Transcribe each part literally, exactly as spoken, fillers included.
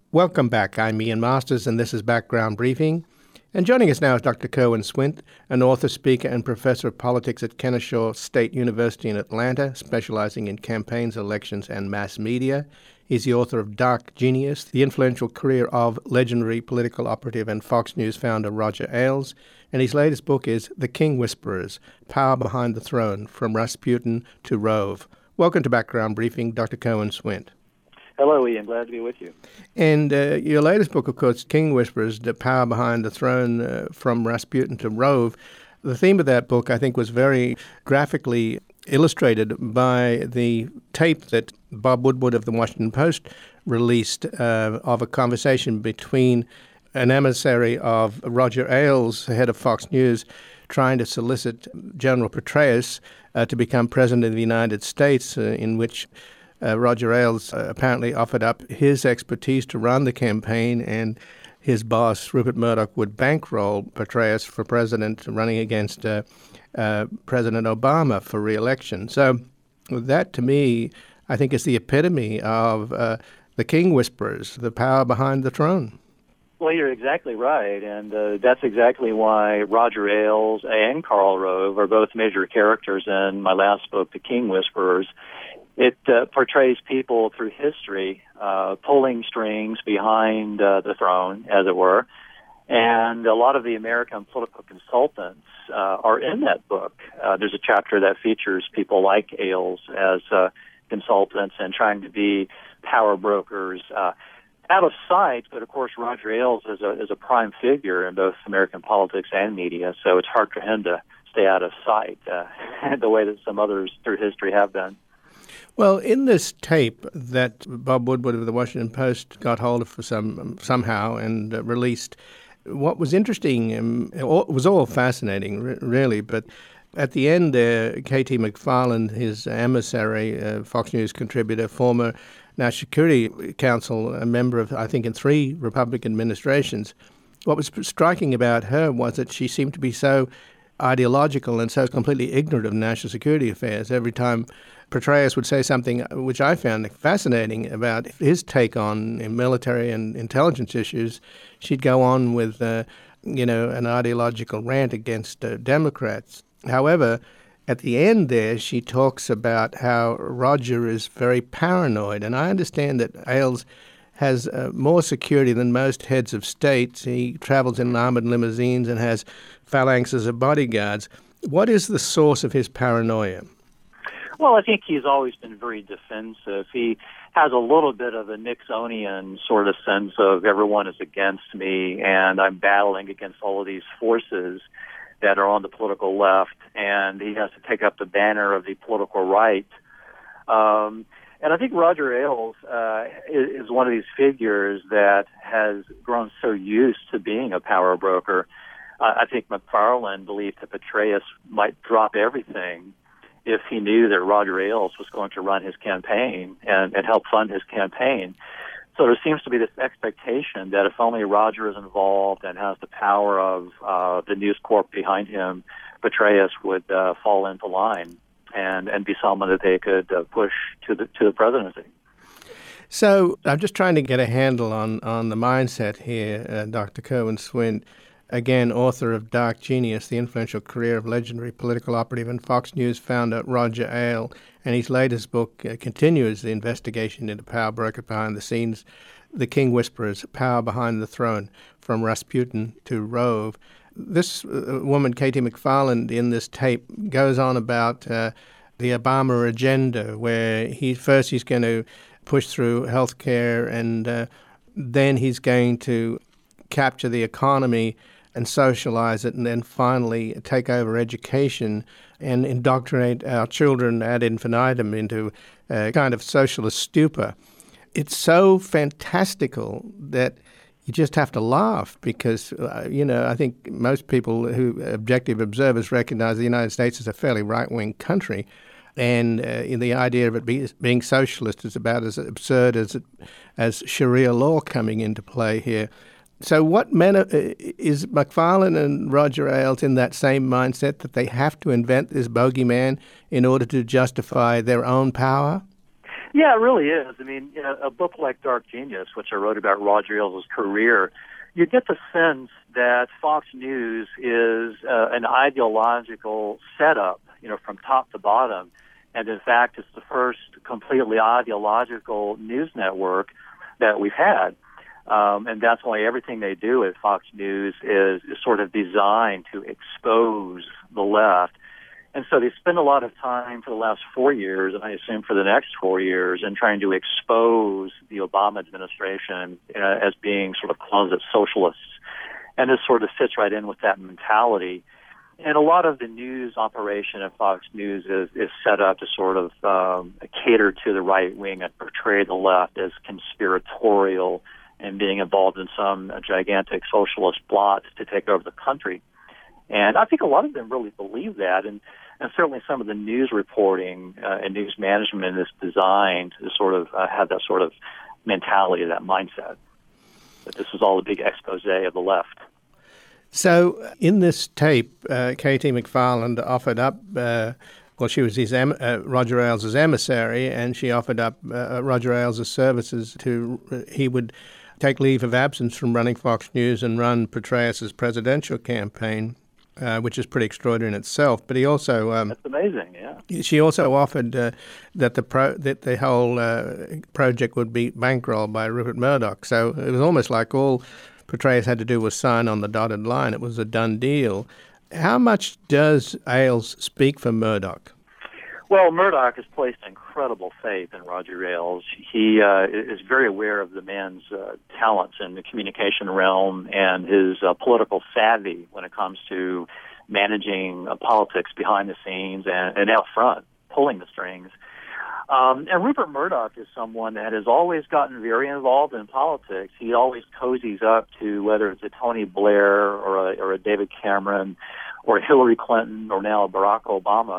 Welcome back. I'm Ian Masters, and this is Background Briefing. And joining us now is Doctor Kerwin Swint, an author, speaker, and professor of politics at Kennesaw State University in Atlanta, specializing in campaigns, elections, and mass media. He's the author of Dark Genius, the influential career of legendary political operative and Fox News founder Roger Ailes. And his latest book is The King Whisperers, Power Behind the Throne, From Rasputin to Rove. Welcome to Background Briefing, Doctor Kerwin Swint. Hello, Ian. Glad to be with you. And uh, your latest book, of course, King Whisperers, The Power Behind the Throne, uh, From Rasputin to Rove. The theme of that book, I think, was very graphically illustrated by the tape that Bob Woodward of the Washington Post released uh, of a conversation between an emissary of Roger Ailes, head of Fox News, trying to solicit General Petraeus uh, to become president of the United States, uh, in which Uh, Roger Ailes uh, apparently offered up his expertise to run the campaign, and his boss, Rupert Murdoch, would bankroll Petraeus for president, running against uh, uh, President Obama for re-election. So that, to me, I think is the epitome of uh, the King Whisperers, the power behind the throne. Well, you're exactly right, and uh, that's exactly why Roger Ailes and Karl Rove are both major characters in my last book, The King Whisperers. It uh, portrays people through history uh, pulling strings behind uh, the throne, as it were. And a lot of the American political consultants uh, are in that book. Uh, there's a chapter that features people like Ailes as uh, consultants and trying to be power brokers uh, out of sight. But, of course, Roger Ailes is a, is a prime figure in both American politics and media, so it's hard for him to stay out of sight uh, the way that some others through history have been. Well, in this tape that Bob Woodward of the Washington Post got hold of for some somehow and uh, released, what was interesting um, it was all fascinating, re- really. But at the end there, K T McFarland, his emissary, uh, Fox News contributor, former National Security Council, a member of, I think, in three Republican administrations, what was striking about her was that she seemed to be so ideological and so completely ignorant of national security affairs. Every time Petraeus would say something which I found fascinating about his take on military and intelligence issues, she'd go on with, uh, you know, an ideological rant against uh, Democrats. However, at the end there, she talks about how Roger is very paranoid. And I understand that Ailes has uh, more security than most heads of states. He travels in armored limousines and has phalanxes of bodyguards. What is the source of his paranoia? Well, I think he's always been very defensive. He has a little bit of a Nixonian sort of sense of everyone is against me and I'm battling against all of these forces that are on the political left, and he has to take up the banner of the political right. Um, and I think Roger Ailes uh, is, is one of these figures that has grown so used to being a power broker. Uh, I think McFarland believed that Petraeus might drop everything if he knew that Roger Ailes was going to run his campaign and, and help fund his campaign. So there seems to be this expectation that if only Roger is involved and has the power of uh, the News Corp behind him, Petraeus would uh, fall into line and, and be someone that they could uh, push to the to the presidency. So I'm just trying to get a handle on, on the mindset here, uh, Doctor Kerwin Swint. Again, author of Dark Genius, the influential career of legendary political operative and Fox News founder Roger Ailes. And his latest book uh, continues the investigation into power broker behind the scenes, The King Whisperers, Power Behind the Throne, From Rasputin to Rove. This uh, woman, K T McFarland, in this tape goes on about uh, the Obama agenda, where he first he's going to push through health care and uh, then he's going to capture the economy and socialize it, and then finally take over education and indoctrinate our children ad infinitum into a kind of socialist stupor. It's so fantastical that you just have to laugh because, uh, you know, I think most people who objective observers recognize the United States as a fairly right-wing country, and uh, in the idea of it be, being socialist is about as absurd as it, as Sharia law coming into play here. So what men are, is McFarland and Roger Ailes in that same mindset that they have to invent this bogeyman in order to justify their own power? Yeah, it really is. I mean, you know, a book like Dark Genius, which I wrote about Roger Ailes' career, you get the sense that Fox News is uh, an ideological setup, you know, from top to bottom. And in fact, it's the first completely ideological news network that we've had. Um, and that's why everything they do at Fox News is, is sort of designed to expose the left. And so they spend a lot of time for the last four years, and I assume for the next four years, in trying to expose the Obama administration uh, as being sort of closet socialists. And this sort of fits right in with that mentality. And a lot of the news operation at Fox News is, is set up to sort of um, cater to the right wing and portray the left as conspiratorial and being involved in some gigantic socialist plot to take over the country. And I think a lot of them really believe that. And And certainly some of the news reporting uh, and news management is designed to sort of uh, have that sort of mentality, that mindset, that this is all a big expose of the left. So in this tape, uh, Katie McFarland offered up, uh, well, she was his em- uh, Roger Ailes' emissary, and she offered up uh, Roger Ailes' services to, uh, he would take leave of absence from running Fox News and run Petraeus' presidential campaign. Uh, which is pretty extraordinary in itself, but he also um, that's amazing. Yeah, she also offered uh, that the pro that the whole uh, project would be bankrolled by Rupert Murdoch. So it was almost like all Petraeus had to do was sign on the dotted line. It was a done deal. How much does Ailes speak for Murdoch? Well, Murdoch has placed incredible faith in Roger Ailes. He uh, is very aware of the man's uh, talents in the communication realm and his uh, political savvy when it comes to managing uh, politics behind the scenes and, and out front, pulling the strings. Um, and Rupert Murdoch is someone that has always gotten very involved in politics. He always cozies up to whether it's a Tony Blair or a, or a David Cameron or a Hillary Clinton or now a Barack Obama.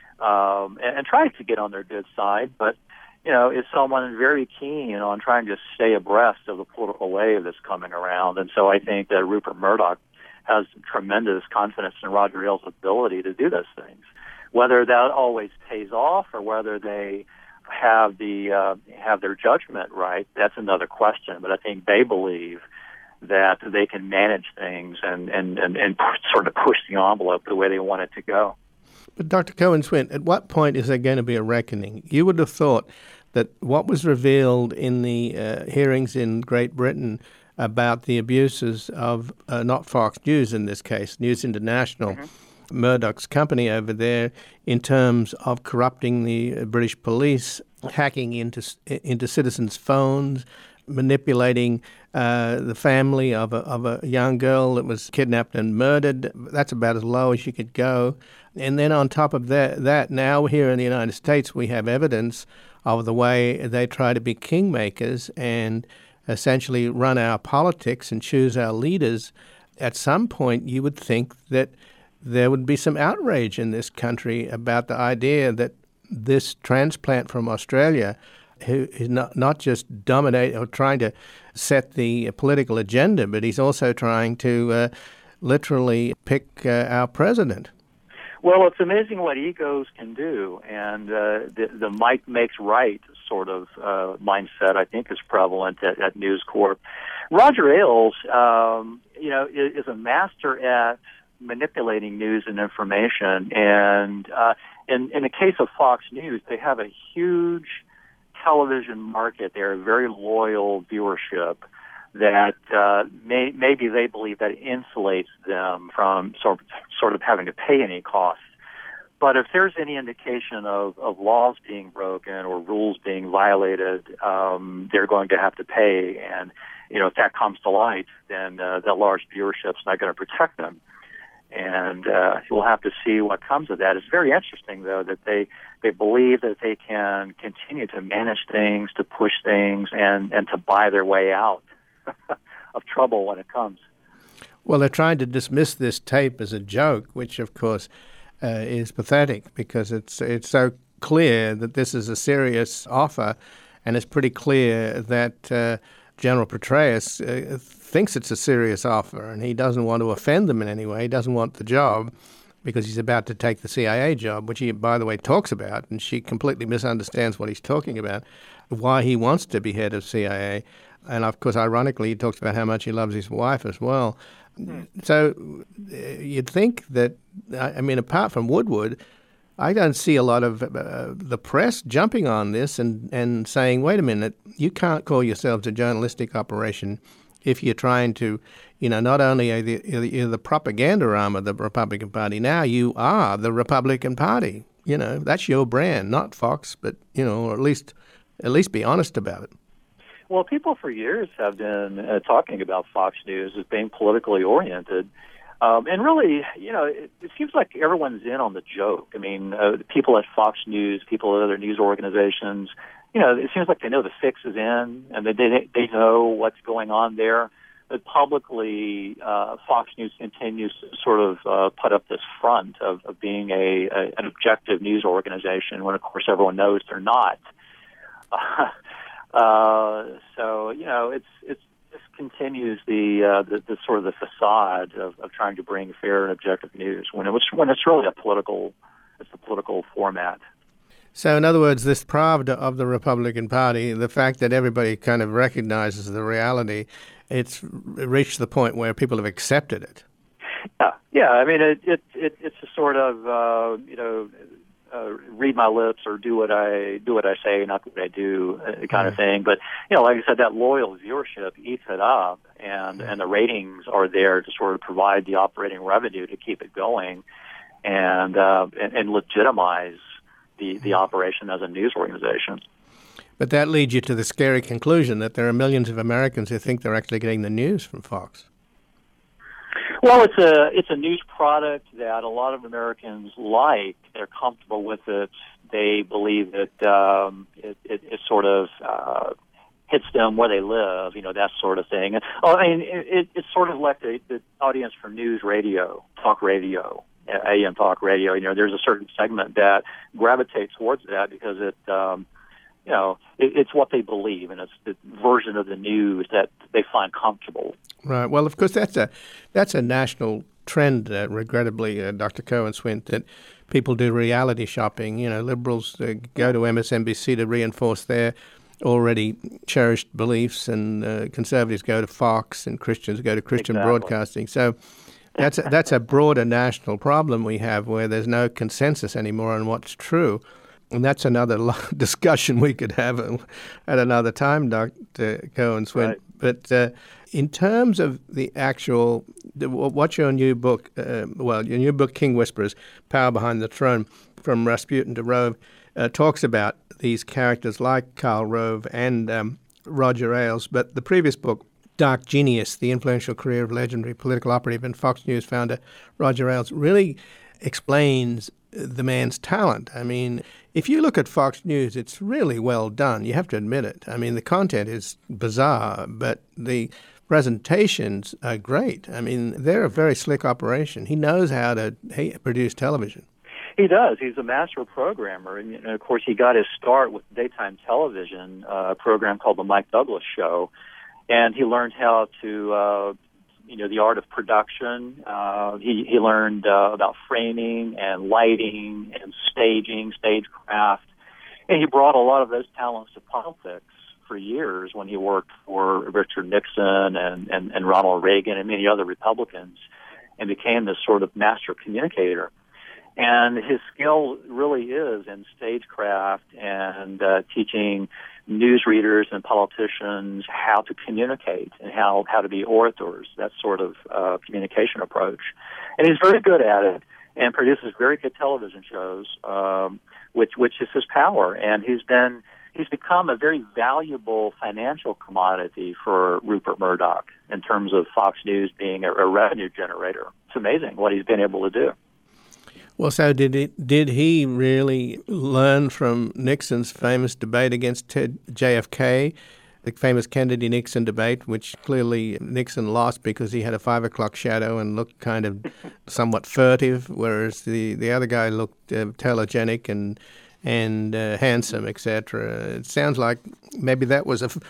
Um, and, and try to get on their good side, but, you know, is someone very keen on trying to stay abreast of the political wave that's coming around. And so I think that Rupert Murdoch has tremendous confidence in Roger Ailes' ability to do those things. Whether that always pays off or whether they have the uh, have their judgment right, that's another question. But I think they believe that they can manage things and, and, and, and sort of push the envelope the way they want it to go. But Doctor Cohen-Swint, at what point is there going to be a reckoning? You would have thought that what was revealed in the uh, hearings in Great Britain about the abuses of, uh, not Fox News in this case, News International, mm-hmm. Murdoch's company over there, in terms of corrupting the British police, hacking into into citizens' phones, manipulating uh, the family of a, of a young girl that was kidnapped and murdered. That's about as low as you could go. And then on top of that, that, now here in the United States, we have evidence of the way they try to be kingmakers and essentially run our politics and choose our leaders. At some point, you would think that there would be some outrage in this country about the idea that this transplant from Australia, who is not, not just dominating or trying to set the political agenda, but he's also trying to uh, literally pick uh, our president. Well, it's amazing what egos can do, and uh, the, the might makes right sort of uh, mindset, I think, is prevalent at, at News Corp. Roger Ailes, um, you know, is, is a master at manipulating news and information, and uh, in, in the case of Fox News, they have a huge television market. They're a very loyal viewership that uh, may, maybe they believe that insulates them from sort of, sort of having to pay any costs. But if there's any indication of, of laws being broken or rules being violated, um, they're going to have to pay. And, you know, if that comes to light, then uh, that large viewership's not going to protect them. And uh, we'll have to see what comes of that. It's very interesting, though, that they, they believe that they can continue to manage things, to push things, and, and to buy their way out of trouble when it comes. Well, they're trying to dismiss this tape as a joke, which, of course, uh, is pathetic because it's it's so clear that this is a serious offer, and it's pretty clear that uh, General Petraeus uh, thinks it's a serious offer, and he doesn't want to offend them in any way. He doesn't want the job. because he's about to take the C I A job, which he, by the way, talks about, and she completely misunderstands what he's talking about, why he wants to be head of C I A. And, of course, ironically, he talks about how much he loves his wife as well. Mm. So uh, you'd think that, I mean, apart from Woodward, I don't see a lot of uh, the press jumping on this and, and saying, wait a minute, you can't call yourselves a journalistic operation if you're trying to, you know, not only are the, you're the propaganda arm of the Republican Party, now you are the Republican Party. You know, that's your brand, not Fox, but, you know, or at least at least be honest about it. Well, people for years have been uh, talking about Fox News as being politically oriented. Um, and really, you know, it, it seems like everyone's in on the joke. I mean, uh, people at Fox News, people at other news organizations, you know, it seems like they know the fix is in and they they, they know what's going on there. But publicly, uh, Fox News continues to sort of uh, put up this front of, of being a, a an objective news organization when, of course, everyone knows they're not. Uh, uh, so, you know, it's it's this continues the, uh, the the sort of the facade of, of trying to bring fair and objective news when it was when it's really a political it's a political format. So, in other words, this pravda of the Republican Party, the fact that everybody kind of recognizes the reality, it's reached the point where people have accepted it. Yeah, yeah. I mean, it, it, it it's a sort of uh, you know, uh, read my lips or do what I do what I say, not what I do, uh, kind of thing. But you know, like I said, that loyal viewership eats it up, and and the ratings are there to sort of provide the operating revenue to keep it going, and uh, and, and legitimize the, the operation as a news organization. But that leads you to the scary conclusion that there are millions of Americans who think they're actually getting the news from Fox. Well, it's a it's a news product that a lot of Americans like. They're comfortable with it. They believe that um, it, it, it sort of uh, hits them where they live, you know, that sort of thing. And, oh, I mean, it, it's sort of like the, the audience for news radio, talk radio. A M talk radio, you know, there's a certain segment that gravitates towards that because it, um, you know, it, it's what they believe, and it's the version of the news that they find comfortable. Right. Well, of course, that's a that's a national trend. Uh, regrettably, uh, Doctor Cohen-Swint, that people do reality shopping. You know, liberals uh, go to M S N B C to reinforce their already cherished beliefs, and uh, conservatives go to Fox, and Christians go to Christian exactly. broadcasting. So. That's a, that's a broader national problem we have where there's no consensus anymore on what's true. And that's another discussion we could have at another time, Doctor Cohen-Swint. Right. But uh, in terms of the actual, the, what's your new book, uh, well, your new book, King Whisperers, Power Behind the Throne, From Rasputin to Rove, uh, talks about these characters like Karl Rove and um, Roger Ailes. But the previous book, Dark Genius, The Influential Career of Legendary Political Operative and Fox News founder Roger Ailes, really explains the man's talent. I mean, if you look at Fox News, it's really well done. You have to admit it. I mean, the content is bizarre, but the presentations are great. I mean, they're a very slick operation. He knows how to hey, produce television. He does. He's a master programmer. And, and, of course, he got his start with daytime television, uh, a program called The Mike Douglas Show. And he learned how to, uh, you know, the art of production. Uh, he, he learned uh, about framing and lighting and staging, stagecraft. And he brought a lot of those talents to politics for years when he worked for Richard Nixon and, and, and Ronald Reagan and many other Republicans, and became this sort of master communicator. And his skill really is in stagecraft and uh, teaching newsreaders and politicians how to communicate and how, how to be orators, that sort of uh, communication approach. And he's very good at it and produces very good television shows, um, which which is his power. And he's been he's become a very valuable financial commodity for Rupert Murdoch in terms of Fox News being a, a revenue generator. It's amazing what he's been able to do. Well, so did it, did he really learn from Nixon's famous debate against Ted, J F K, the famous Kennedy-Nixon debate, which clearly Nixon lost because he had a five o'clock shadow and looked kind of somewhat furtive, whereas the, the other guy looked uh, telegenic and and uh, handsome, et cetera. It sounds like maybe that was a,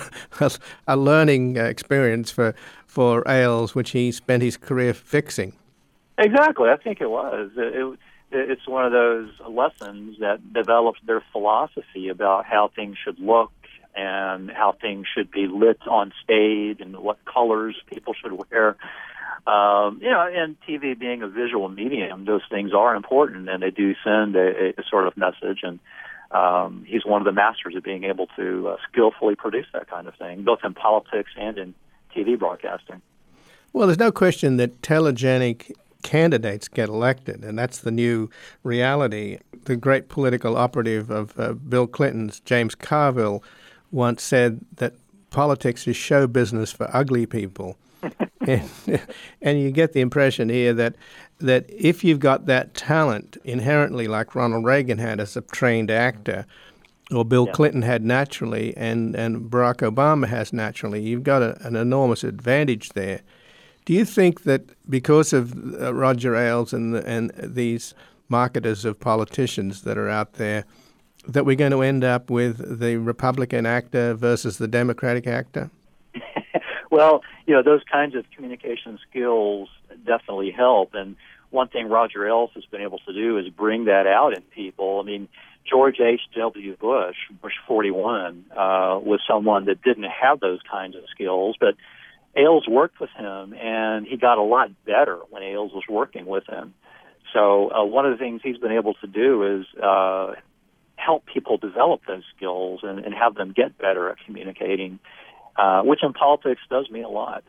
a learning experience for, for Ailes, which he spent his career fixing. Exactly. I think it was. It, it, it's one of those lessons that developed their philosophy about how things should look and how things should be lit on stage and what colors people should wear. Um, you know, and T V being a visual medium, those things are important, and they do send a, a sort of message. And um, he's one of the masters of being able to uh, skillfully produce that kind of thing, both in politics and in T V broadcasting. Well, there's no question that telegenic candidates get elected, and that's the new reality. The great political operative of uh, Bill Clinton's, James Carville, once said that politics is show business for ugly people. and, and you get the impression here that that if you've got that talent inherently, like Ronald Reagan had as a trained actor, or Bill yeah. Clinton had naturally, and, and Barack Obama has naturally, you've got a, an enormous advantage there. Do you think that because of uh, Roger Ailes and the, and these marketers of politicians that are out there, that we're going to end up with the Republican actor versus the Democratic actor? Well, you know, those kinds of communication skills definitely help. And one thing Roger Ailes has been able to do is bring that out in people. I mean, George H W. Bush, Bush forty-one, uh, was someone that didn't have those kinds of skills, but Ailes worked with him, and he got a lot better when Ailes was working with him. So uh, one of the things he's been able to do is uh, help people develop those skills and, and have them get better at communicating, uh, which in politics does mean a lot.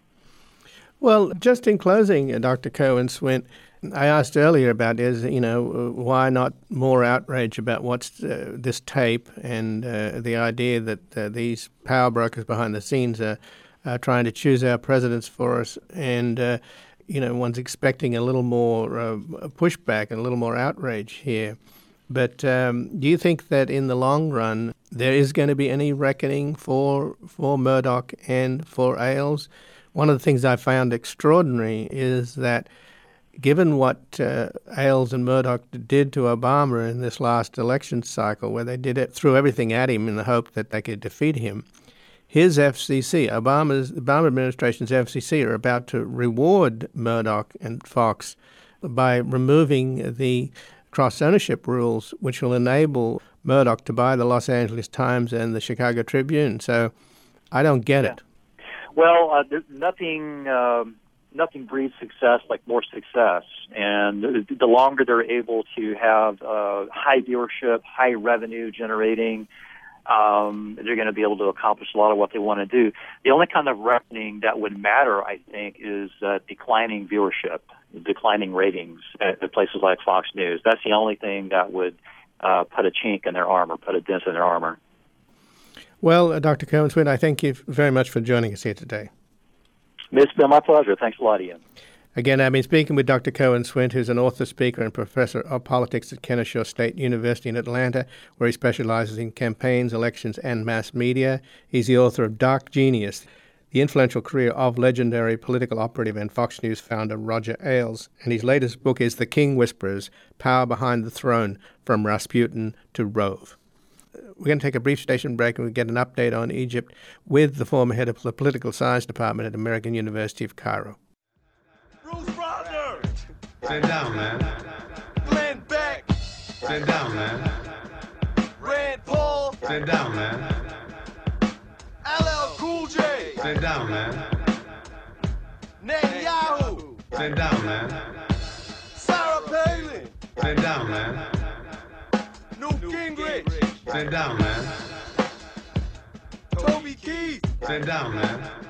Well, just in closing, uh, Doctor Cohen-Swint, I asked earlier about is, you know, uh, why not more outrage about what's uh, this tape and uh, the idea that uh, these power brokers behind the scenes are uh, trying to choose our presidents for us, and, uh, you know, one's expecting a little more uh, pushback and a little more outrage here. But um, do you think that in the long run there is going to be any reckoning for for Murdoch and for Ailes? One of the things I found extraordinary is that given what uh, Ailes and Murdoch did to Obama in this last election cycle, where they did it, threw everything at him in the hope that they could defeat him, his F C C, Obama's Obama administration's F C C, are about to reward Murdoch and Fox by removing the cross-ownership rules, which will enable Murdoch to buy the Los Angeles Times and the Chicago Tribune. So I don't get yeah. it. Well, uh, there's nothing um, nothing breeds success like more success. And the longer they're able to have uh, high viewership, high revenue generating, um, they're going to be able to accomplish a lot of what they want to do. The only kind of reckoning that would matter, I think, is uh, declining viewership, declining ratings at, at places like Fox News. That's the only thing that would uh, put a chink in their armor, put a dent in their armor. Well, uh, Doctor Cohen-Swint, I thank you very much for joining us here today. It's been my pleasure. Thanks a lot, Ian. Again, I've been speaking with Doctor Cohen-Swint, who's an author, speaker, and professor of politics at Kennesaw State University in Atlanta, where he specializes in campaigns, elections, and mass media. He's the author of Dark Genius, the influential career of legendary political operative and Fox News founder Roger Ailes. And his latest book is The King Whisperers, Power Behind the Throne, From Rasputin to Rove. We're going to take a brief station break and we'll get an update on Egypt with the former head of the political science department at American University of Cairo. Bruce Broder! Stand down, man. Glenn Beck! Stand down, man. Rand Paul! Stand down, man. L L Cool J! Stand down, man. Netanyahu! Stand down, man. Sarah Palin! Stand down, man. Newt Gingrich! Stand down, man. Toby Keith! Stand down, man.